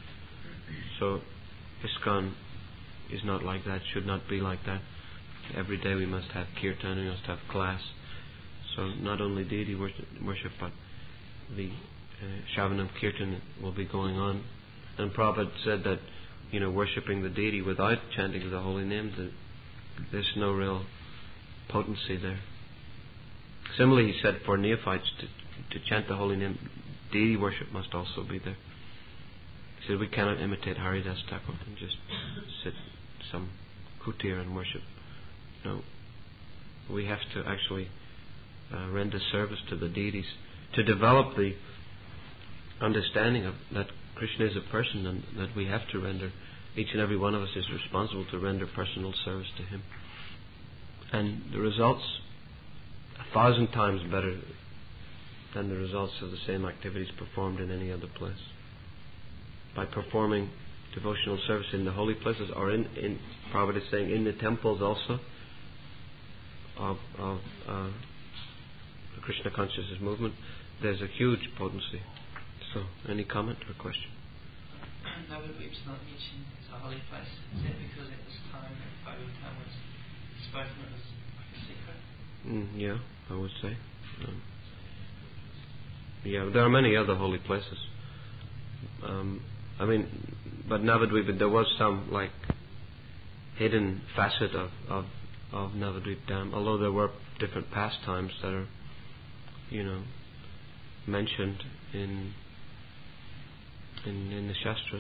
So ISKCON is not like that, should not be like that. Every day we must have kirtan, we must have class. So not only deity worship, worship but the uh, Shravanam Kirtan will be going on. And Prabhupada said that, you know, worshipping the deity without chanting the holy names, there's no real potency there. Similarly, he said for neophytes to, to chant the holy name, deity worship must also be there. He said we cannot imitate Haridas Thakur and just sit some kutir and worship. No, we have to actually uh, render service to the deities to develop the understanding of that Krishna is a person and that we have to render, each and every one of us is responsible to render personal service to him. And the results a thousand times better than the results of the same activities performed in any other place. By performing devotional service in the holy places, or in, in Prabhupada is saying, in the temples also of, of uh, the Krishna consciousness movement, there's a huge potency. So, any comment or question? Navadvip's not mentioned as a holy place. Is that because at this time Bhagavatam was spoken of as like a secret? Mm, yeah, I would say. Um, yeah, there are many other holy places. Um, I mean, but Navadvip, there was some like hidden facet of, of, of Navadvip Dam, although there were different pastimes that are, you know, mentioned in in, in the Shastras,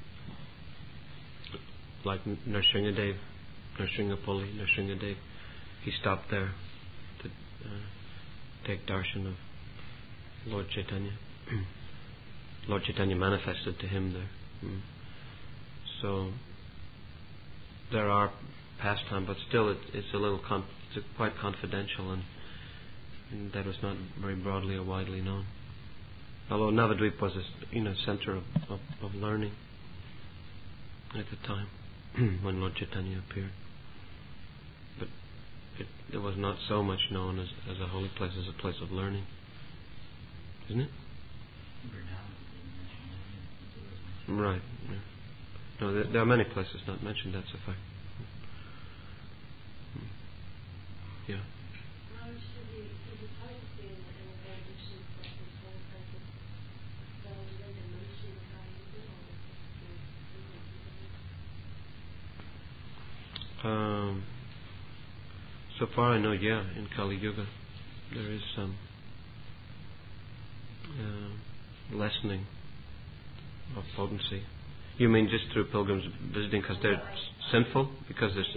like Nrsingadev, Nrsingapoli, Nrsingadev. He stopped there to uh, take darshan of Lord Chaitanya. Lord Chaitanya manifested to him there. Mm. So there are pastime, but still it, it's a little con- it's quite confidential, and, and that was not very broadly or widely known. Although Navadvip was a you know center of, of, of learning at the time when Lord Chaitanya appeared, but it, it was not so much known as, as a holy place, as a place of learning, isn't it? Right. Yeah. No, there, there are many places not mentioned. That's a fact. Yeah. Um, so far I know, yeah, in Kali Yuga there is some uh, lessening of potency. You mean just through pilgrims visiting because they're sinful? Because there's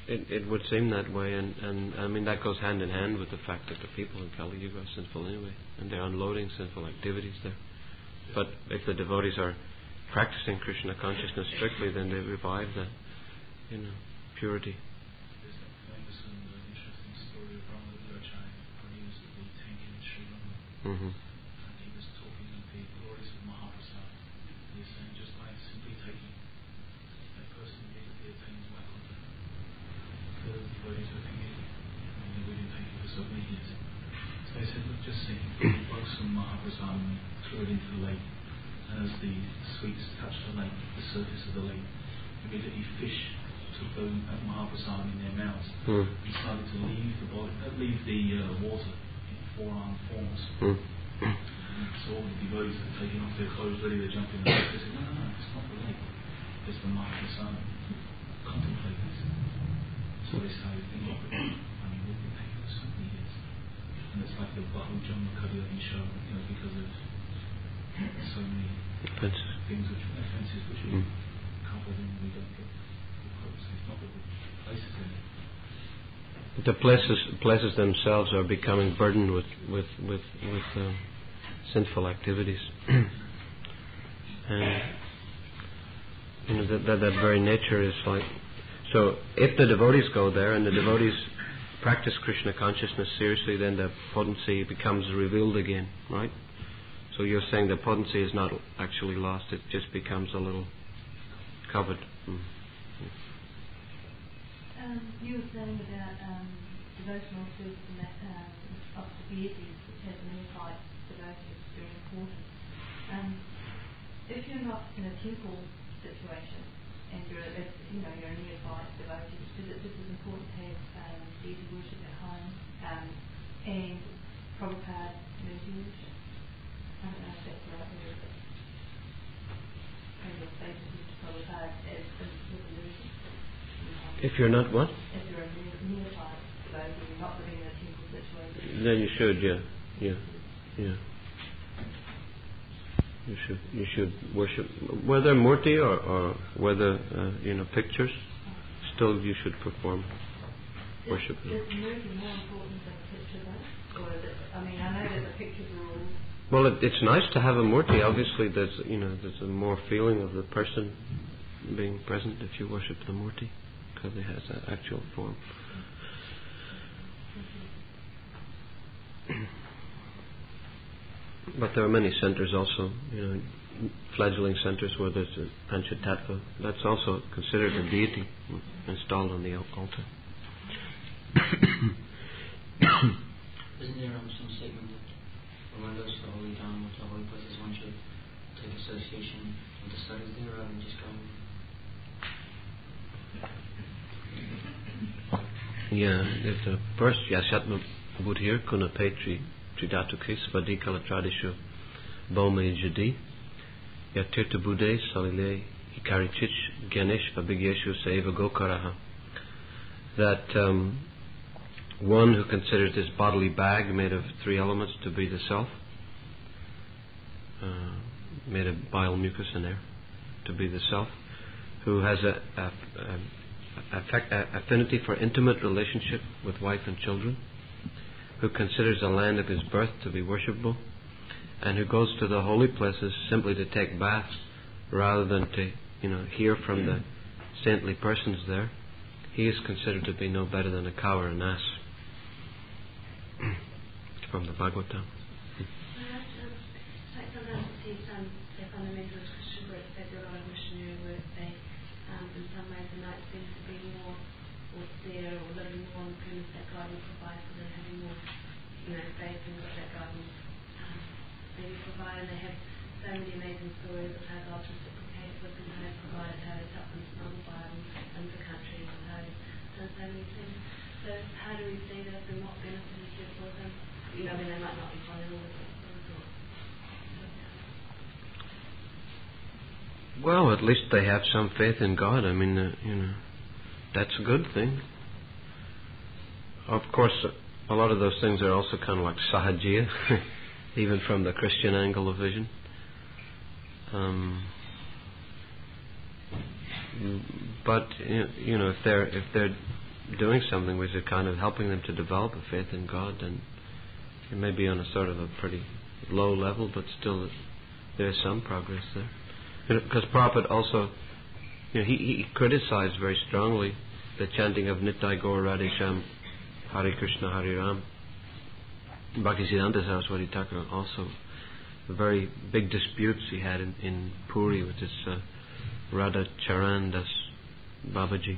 It, it would seem that way, and, and I mean that goes hand in hand with the fact that the people in Kali Yuga are sinful anyway, and they're unloading sinful activities there. But if the devotees are practicing Krishna consciousness strictly, then they revive that, you know, purity. There's that famous and uh, interesting story of Brahma Viracharya when he was at the tank in Sri Lanka. Mm-hmm. And he was talking of the glories of Mahaprasad. He was saying just by simply taking, that person immediately attains Vaikuntha. The devotees were thinking, I mean, we've been taking for so many years. So they said, look, just see, float some Mahaprasad and threw it into the lake. And as the sweets touched the lake, the surface of the lake, immediately fish took the uh, Mahaprasad in their mouths Mm. and started to leave the body, uh, leave the uh, water in four-arm forms. Mm. And so all the devotees had taken off their clothes, ready to jump in the lake. They said, no, no, no, it's not the lake. It's the Mahaprasad. Contemplate this. So they started thinking, I mean, we've been taking for so many years. And it's like the Bahu Jamma Kadiyani show, you know, because of so many Offenses. things which offences which we Mm. covered and we don't get the hopes. It's not the places in it. The places places themselves are becoming burdened with with with with um, sinful activities, and you know that, that that very nature is like. So, if the devotees go there and the devotees practice Krishna consciousness seriously, then the potency becomes revealed again, right? So you're saying the potency is not actually lost; it just becomes a little covered. Mm. Um, you were saying about um, devotional service and that um, of the deities, which has an insight devotee is very important. Um, if you're not in a temple situation and you're, a, you know, you're a nearby devotee, is it just as important to have um, deity worship at home um, and Prabhupada mercy worship? I don't know if that's the right word, but kind of basically to Prabhupada as a resolution. If you're not what? If you're a neophyte, so you're not living in a temple situation. Then you should, yeah, yeah, yeah. You should, you should worship, whether murti or, or whether uh, you know pictures. Still, you should perform worship. Is, is murti more important than a picture, though? Or is it? I mean, I know that the pictures are all. Well, it, it's nice to have a murti. Obviously, there's you know there's a more feeling of the person being present if you worship the murti, because it has that actual form. But there are many centers also, you know, fledgling centers where there's a Panchatattva. That's also considered a deity installed on the altar. Isn't there um, some statement that when one goes to a holy town, to holy places, one should take association with the studies there rather than just going? Yeah, there's a verse, Yashatma Buddhir Kuna Petri Tridatukis Vadikala Tradishu Bome Jadi Yatirta Bude Salile Hikarichich Ganesh Abhigeshu Saiva Gokaraha. That um, one who considers this bodily bag made of three elements to be the self, uh, made of bile, mucus and air, to be the self, who has a, a, a, affect, a affinity for intimate relationship with wife and children, who considers the land of his birth to be worshipable, and who goes to the holy places simply to take baths rather than to, you know, hear from the saintly persons there, he is considered to be no better than a cow or an ass. From the Bhagavatam. Like sometimes it seems some the fundamentalist Christian groups, they do a lot of missionary work. They, um, in some ways, the night seems to be more austere or living more on the premise that God will provide for them, having more, you know, faith in God that God will um, maybe provide. And they have so many amazing stories of how God reciprocated with them, how He provided, how He's helped them smuggle Bibles into countries, and how He's done so many things. So how do we see that and what benefit is there for them? You know, I mean, they might not be following all the principles or... Well, at least they have some faith in God. I mean, uh, you know, that's a good thing. Of course, a lot of those things are also kind of like sahajiya, even from the Christian angle of vision. Um, but you know, if they're if they're doing something which is kind of helping them to develop a faith in God, then it may be on a sort of a pretty low level, but still there's some progress there. Because Prabhupada also, you know, he, he criticized very strongly the chanting of Nitai Gaur Radhe Shyam, Hare Krishna, Hare Ram. Bhaktisiddhanta Saraswati Thakur also, very big disputes he had in, in Puri with this uh, Radha Charan Das Babaji.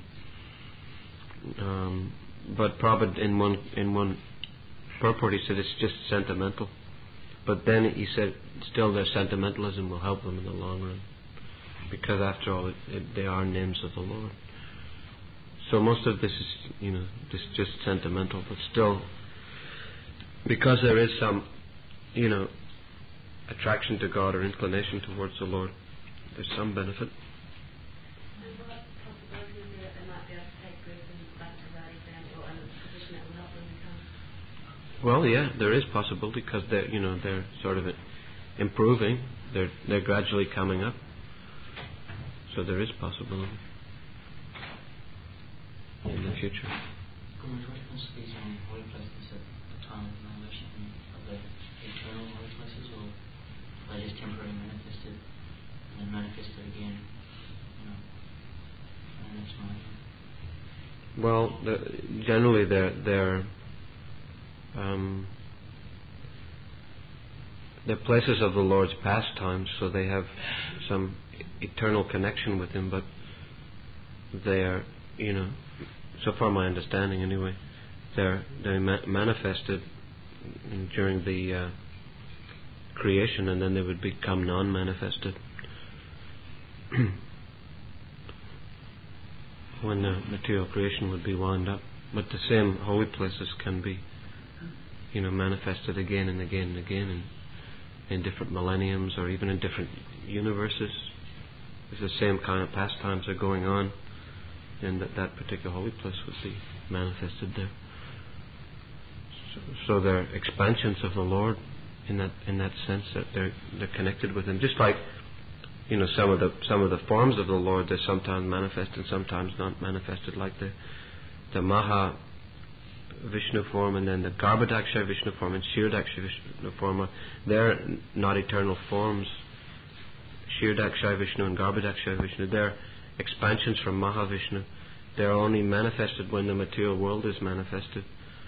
Um, but Prabhupada in one in one purport he said it's just sentimental. But then he said still their sentimentalism will help them in the long run, because after all it, it, they are names of the Lord. So most of this is, you know, just just sentimental, but still, because there is some, you know, attraction to God or inclination towards the Lord, there's some benefit. And what possibility is there that they might be able to take Gurus back to that example and a position that will help them become? Well, yeah, there is possibility, because they're, you know, they're sort of improving. They're they're gradually coming up. So there is possibility in the future. Gurus, what happens to these um, holy places at the time of annihilation? Are they eternal holy places, or are they just temporarily manifested and then manifested again? You know, and that's my. Well, the, generally they're they're um, they're places of the Lord's pastimes, so they have some eternal connection with Him. But they are, you know, so far my understanding anyway, they're they ma- manifested during the uh, creation, and then they would become non-manifested when the material creation would be wound up. But the same holy places can be, you know, manifested again and again and again in, in different millenniums, or even in different universes. If the same kind of pastimes are going on, then that, that particular holy place would be manifested there. So, so they're expansions of the Lord in that in that sense, that they're they're connected with Him. Just like, you know, some of the some of the forms of the Lord, they're sometimes manifested, sometimes not manifested, like the the Maha Vishnu form, and then the Garbhodakshay Vishnu form and Kshirodakshay Vishnu form. They're not eternal forms. Kshirodakshay Vishnu and Garbhodakshay Vishnu, they're expansions from Mahavishnu. They're only manifested when the material world is manifested.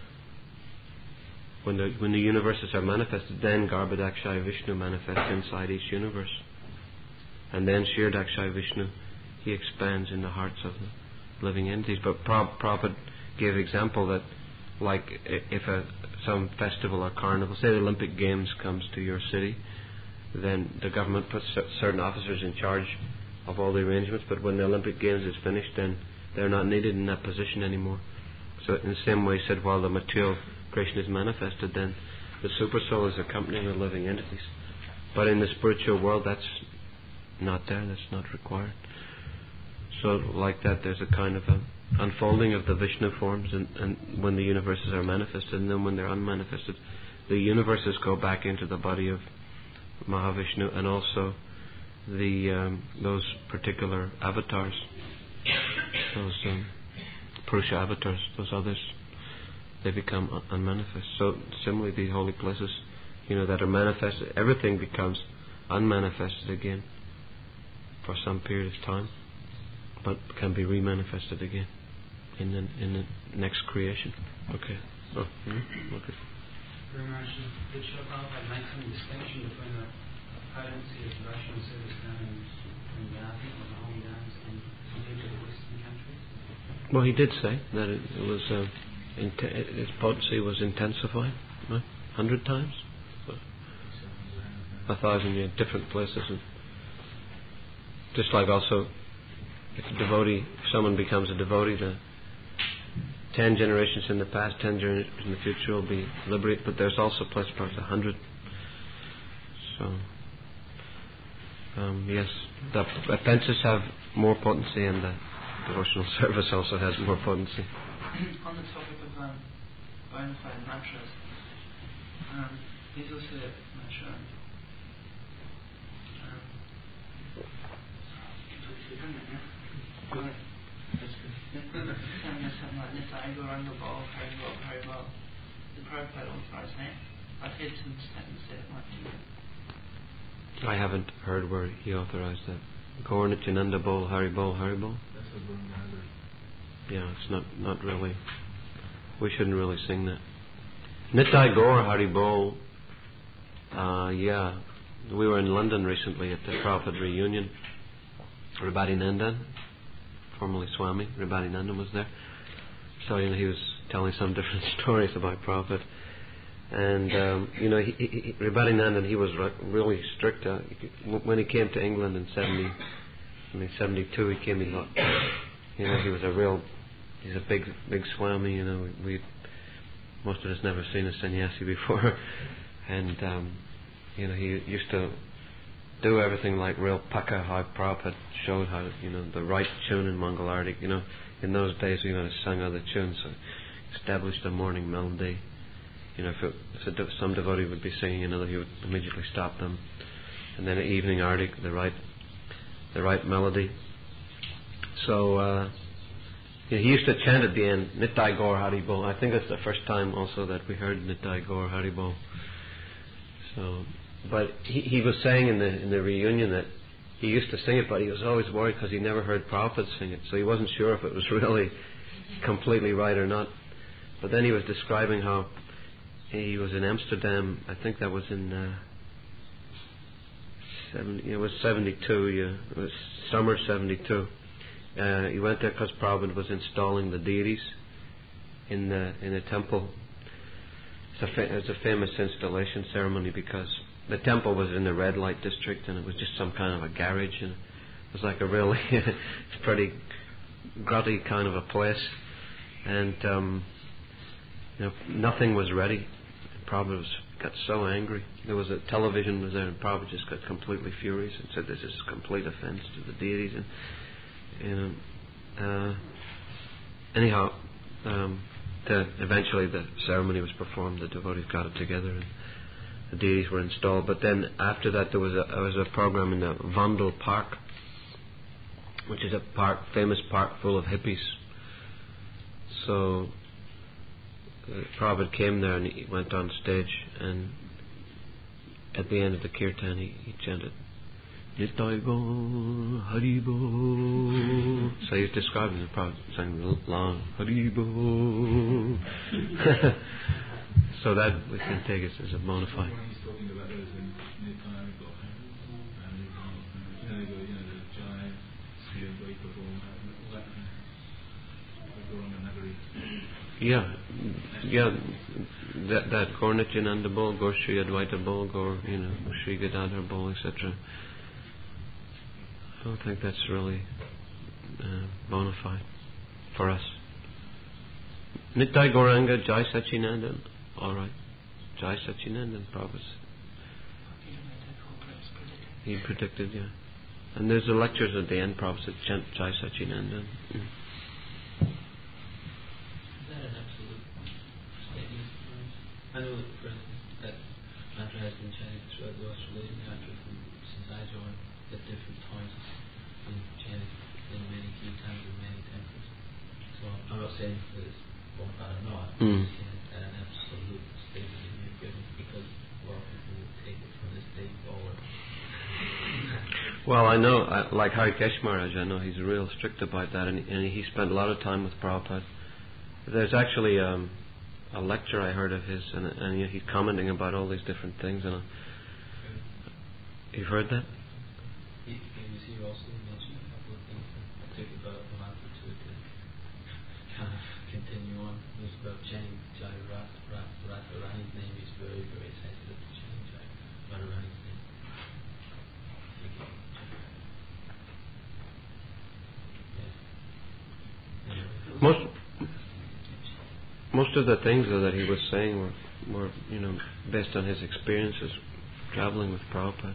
When the when the universes are manifested, then Garbhodakshay Vishnu manifests inside each universe. And then Kshirodakshay Vishnu, he expands in the hearts of the living entities. But Prabhupada gave example that, like if a, some festival or carnival, say the Olympic Games comes to your city, then the government puts certain officers in charge of all the arrangements, but when the Olympic Games is finished, then they're not needed in that position anymore. So in the same way, he said, while the material creation is manifested, then the super soul is accompanying the living entities. But in the spiritual world, that's not there, that's not required. So like that, there's a kind of a unfolding of the Vishnu forms, and, and when the universes are manifested, and then when they're unmanifested, the universes go back into the body of Mahavishnu, and also the um, those particular avatars, those um, Purusha avatars, those others, they become un- unmanifest. So similarly, the holy places, you know, that are manifested, everything becomes unmanifested again for some period of time, but can be remanifested again in the in the next creation. Okay. Oh, mm-hmm. Okay. Very much. Did Srila Prabhupada make some distinction between the potency of devotional service done in Punjabi or the Holy Lands and compared to the Western countries? Well, he did say that it, it was uh, int- its potency was intensified, right? Hundred times, a thousand, yeah, different places, and just like also, if a devotee, if someone becomes a devotee, the ten generations in the past, ten generations in the future will be liberated, but there's also place parts a hundred. So, um, yes, the offences have more potency, and the devotional service also has more potency. On the topic of um, bona fide mantras, um, there's also a mantra. Um, Go ahead. That's good. saying like Nitai Gauranga Bol, Hari Bol, Hari Bol. The Prabhupada authorised that. I've heard some statements that it might be. I haven't heard where he authorised that. Gaur Nityananda Bol, Hari Bol, Hari Bol. That's a Guru Nagar. Yeah, it's not, not really. We shouldn't really sing that. Nitai Gaur Hari Bol. Uh, yeah, we were in London recently at the Prabhupada reunion. Rabadi Nandan, formerly Swami, Rabadi Nandan was there. So you know, he was telling some different stories about Prabhupada. And um, you know, he, he, Rabadi Nandan, he was re- really strict. Uh, when he came to England in seventy, I mean seventy-two, he came. He got, you know, he was a real. He's a big, big Swami. You know, we, we most of us never seen a sannyasi before, and um, you know, he used to do everything like real paka. How Prabhupada showed how, you know, the right tune in Mangalartik. You know, in those days, you know, sang other tunes. So established a morning melody. You know, if, it, if a de- some devotee would be singing another, he would immediately stop them. And then an evening artik, the right, the right melody. So uh, yeah, he used to chant at the end, Nitai Gaur Hari Bol. I think that's the first time also that we heard Nitai Gaur Hari Bol. So, but he, he was saying in the in the reunion that he used to sing it, but he was always worried because he never heard Prabhupada sing it, so he wasn't sure if it was really completely right or not. But then he was describing how he was in Amsterdam. I think that was in uh, seventy. It was seventy-two. Yeah, it was summer seventy-two. Uh, he went there because Prabhupada was installing the deities in the in a temple. It's a, fa- it's a famous installation ceremony because the temple was in the red light district and it was just some kind of a garage, and it was like a really it's pretty grotty kind of a place, and um, you know, nothing was ready. Prabhupada was, got so angry. There was a television was there, and Prabhupada just got completely furious and said, "This is a complete offence to the deities." And you know, uh, anyhow, um, the, eventually the ceremony was performed. The devotees got it together, and the deities were installed. But then after that, there was a there was a program in the Vandal Park, which is a park, famous park full of hippies. So Uh, Prabhupada came there and he went on stage, and at the end of the kirtan he, he chanted Nitai Gaur Hari Bol. So he was describing the Prabhupada saying long Hari Bol. So that we can take it as a bona fide. When he's talking about those in Nitai Gaur Hari Bol, and they go, you know, they go, you know, the giant, Sri Advaita Bol, all that kind of Gauranga Nagari. Yeah, yeah, that that Gaur Nityananda Bol, Gaur Sri Advaita Bol, Gaur, you know, Sri Gadadhar Bol, et cetera. I don't think that's really uh, bona fide for us. Nitai Gauranga Jai Sachinandan, all right, Jai Sachinandan, Prabhupada. He predicted, yeah. And there's the lectures at the end, Prabhupada chant Jai Sachinandan. Mm. I know, for instance, that mantra has been chanted throughout the Australian mantra from since I joined at different times and chanted in many kirtans and many temples. So I'm not saying that it's one bad or not, I'm Mm. just saying that an absolute statement that you've given because a lot of people will take it from this day forward. Well, I know, I, like Harikesh Maharaj, I know he's real strict about that, and, and he spent a lot of time with Prabhupada. There's actually um, a lecture I heard of his, and, and you know, he's commenting about all these different things. And uh, you've heard that? He, he was here also mentioned a couple of things that took about a month or two to kind of continue on. It was about chanting Jai Rat, Rat, Radharani's name. He's very, very sensitive to chanting Jai Radharani's name. Yeah. Most most of the things though, that he was saying were, were, you know, based on his experiences traveling with Prabhupada.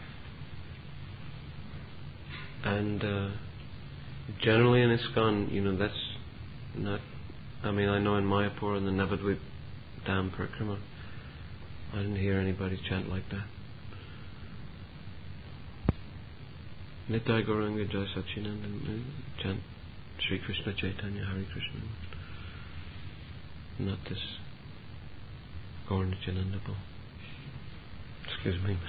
And uh, generally in ISKCON, you know, that's not. I mean, I know in Mayapur and the Navadvip Dham Parikrama, I didn't hear anybody chant like that. Nitai Gauranga Jai Sachinandan, chant Sri Krishna Chaitanya Hare Krishna. not this Gaura-Nityananda Ball. Excuse me.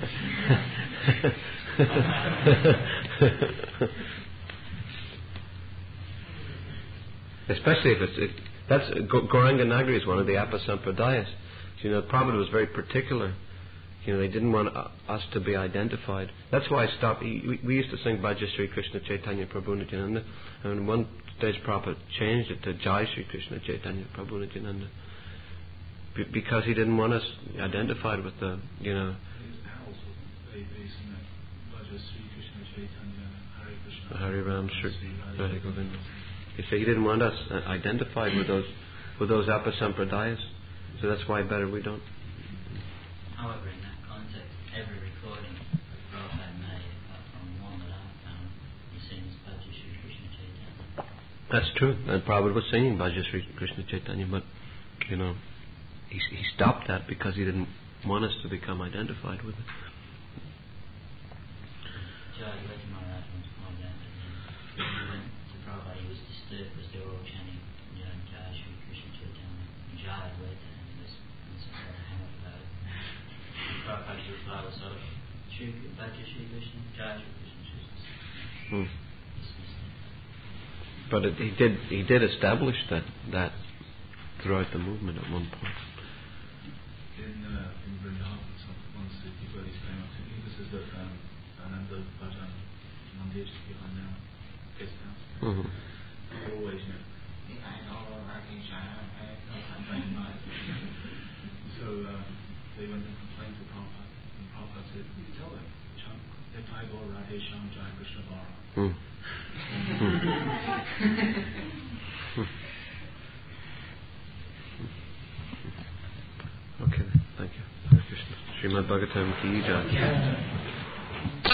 Especially if it's it, that's Gauranga Nagari is one of the Apasampradayas. You know, Prabhupada was very particular. You know, they didn't want uh, us to be identified. That's why I stopped. We, we used to sing Bhaja Sri Krishna Chaitanya Prabhu Nityananda, and one stage Prabhupada changed it to Jai Sri Krishna Chaitanya Prabhu Nityananda, Be- because he didn't want us identified with the, you know. They, they sing that Bhaja Sri Krishna Chaitanya Hare Krishna Hare Ram Sri Hare Govinda. You see, he didn't want us uh, identified with those with those Apasampradayas, so that's why better we don't. However, in that context, every recording that Prabhupada made, apart from one that I found, he sings Bhaja Sri Krishna Chaitanya. That's true, and Prabhupada was singing Bhaja Sri Krishna Chaitanya, but, you know, he, he stopped that because he didn't want us to become identified with it. Jai Leti Maharaj once pointed out that he went to Prabhupada, he was disturbed because they were all chanting, you know, Jai Sri Krishna Chaitanya, Jai Leti, and he was sort of hammered about it. Prabhupada's reply was sort of, Bhaja Sri Krishna, Jai Sri Krishna Chaitanya. Hmm. But it, he did he did establish that that throughout the movement at one point. In uh, in Vrindavan, some once the devotees came up to me. This is the um, Ananda Bhajan Mandir behind now, guest house. Mm-hmm. They always, you know, so uh, they went and complained to Prabhupada, and Prabhupada said, "You tell them, chant, Nitai Gaur Radhe Shyam Jai Krishna Bara." Mm. Okay, thank you. Hare Krishna. Srimad Bhagavatam ki jai.